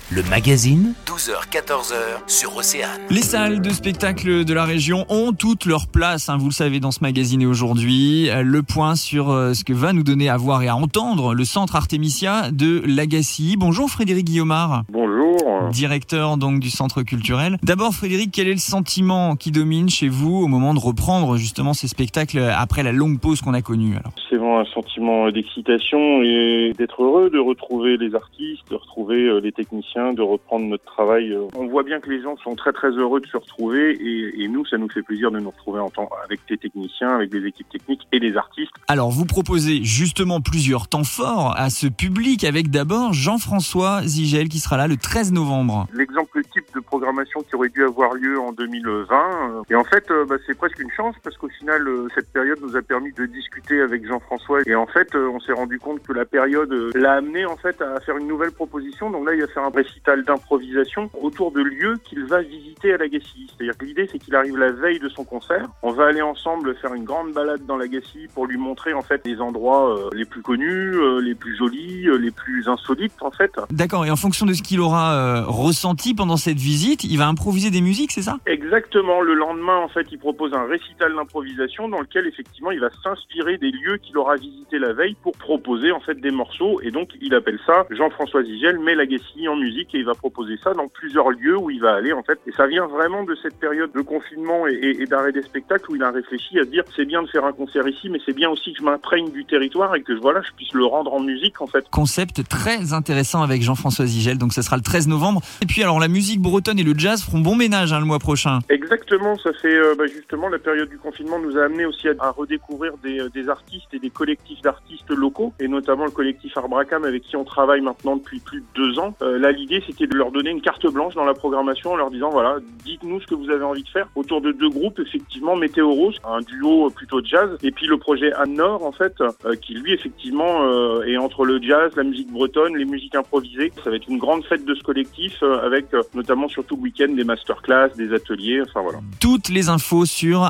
Le magazine, 12h-14h sur Océane. Les salles de spectacle de la région ont toute leur place, vous le savez, dans ce magazine. Et aujourd'hui, le point sur ce que va nous donner à voir et à entendre le centre Artemisia de Lagacilly. Bonjour Frédéric Guillaumard. Bonjour. Directeur donc du centre culturel. D'abord Frédéric, quel est le sentiment qui domine chez vous au moment de reprendre justement ces spectacles après la longue pause qu'on a connue alors ? C'est vraiment un sentiment d'excitation et d'être heureux de retrouver les artistes, de retrouver les techniciens, de reprendre notre travail. On voit bien que les gens sont très très heureux de se retrouver et nous, ça nous fait plaisir de nous retrouver avec des techniciens, avec des équipes techniques et des artistes. Alors vous proposez justement plusieurs temps forts à ce public avec d'abord Jean-François Zigel qui sera là le 13 novembre. L'exemple type de programmation qui aurait dû avoir lieu en 2020 et en fait c'est presque une chance parce qu'au final cette période nous a permis de discuter avec Jean-François et en fait on s'est rendu compte que la période l'a amené en fait à faire une nouvelle proposition. Donc là il va faire un récital d'improvisation autour de lieux qu'il va visiter à Lagacilly. C'est-à-dire que l'idée c'est qu'il arrive la veille de son concert. On va aller ensemble faire une grande balade dans Lagacilly pour lui montrer en fait les endroits les plus connus, les plus jolis, les plus insolites en fait. D'accord, et en fonction de ce qu'il aura ressenti pendant cette visite, il va improviser des musiques, c'est ça ? Exactement, le lendemain en fait il propose un récital d'improvisation dans lequel effectivement il va s'inspirer des lieux qu'il aura visités la veille pour proposer en fait des morceaux et donc il appelle ça Jean-François Zigel met Lagacilly en musique et il va proposer ça dans plusieurs lieux où il va aller en fait et ça vient vraiment de cette période de confinement et d'arrêt des spectacles où il a réfléchi à se dire c'est bien de faire un concert ici mais c'est bien aussi que je m'imprègne du territoire et que je puisse le rendre en musique en fait. Concept très intéressant avec Jean-François Zigel, donc ça sera le 13 novembre. Et puis alors la musique bretonne et le jazz feront bon ménage le mois prochain. Exactement, ça fait justement la période du confinement nous a amené aussi à redécouvrir des artistes et des collectifs d'artistes locaux et notamment le collectif Arbracam avec qui on travaille maintenant depuis plus de 2 ans. Là l'idée c'était de leur donner une carte blanche dans la programmation en leur disant voilà, dites-nous ce que vous avez envie de faire autour de 2 groupes, effectivement Météo Rose, un duo plutôt jazz, et puis le projet Anne Nord en fait, qui lui effectivement est entre le jazz, la musique bretonne, les musiques improvisées. Ça va être une grande fête de ce collectif avec notamment sur tout le week-end des masterclass, des ateliers, enfin voilà. Toutes les infos sur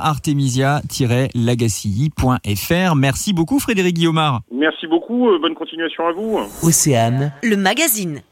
artemisia-lagacilly.fr. Merci beaucoup Frédéric Guillaumard. Merci beaucoup, bonne continuation à vous. Océane, le magazine.